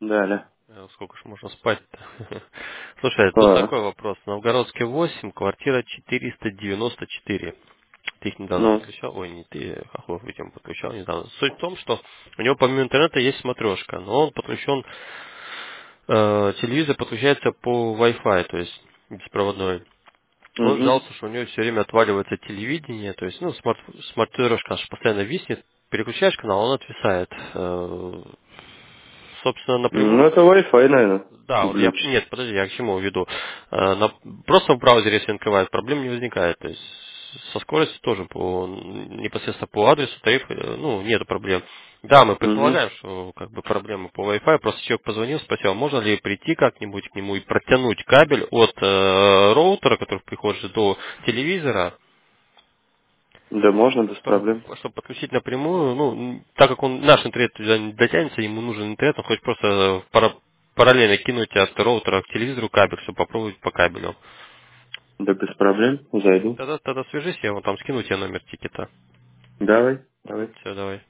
Далее. Сколько ж можно спать-то? Слушай, тут А, такой вопрос. Новгородский 8, квартира 494. Ты их недавно ну. подключал? Ой, не ты, Хохлов, видимо, подключал недавно. Суть в том, что у него помимо интернета есть смотрешка, но он подключен, телевизор подключается по Wi-Fi, то есть беспроводной. Он Угу. жаловался, что у него все время отваливается телевидение, то есть, ну, смарт-телевизорка наша постоянно виснет, переключаешь канал, он отвисает. Собственно, Ну, напрямую. это Wi-Fi, наверное. Да, вот я, Глючит. нет, подожди, я к чему веду. Просто в браузере, если открывает, проблем не возникает. То есть со скоростью тоже непосредственно по адресу тарифа, ну, нет проблем. Да, мы Угу. предполагаем, что как бы проблемы по Wi-Fi. Просто человек позвонил, спросил, можно ли прийти как-нибудь к нему и протянуть кабель от роутера, который приходит до телевизора, Да, можно, без проблем. чтобы подключить напрямую, ну, так как наш интернет туда не дотянется, ему нужен интернет, он хочет просто параллельно кинуть от роутера к телевизору кабель, чтобы попробовать по кабелю. Да, без проблем. Зайду. Тогда свяжись, я вам там скину тебе номер тикета. Давай, давай. Все, давай.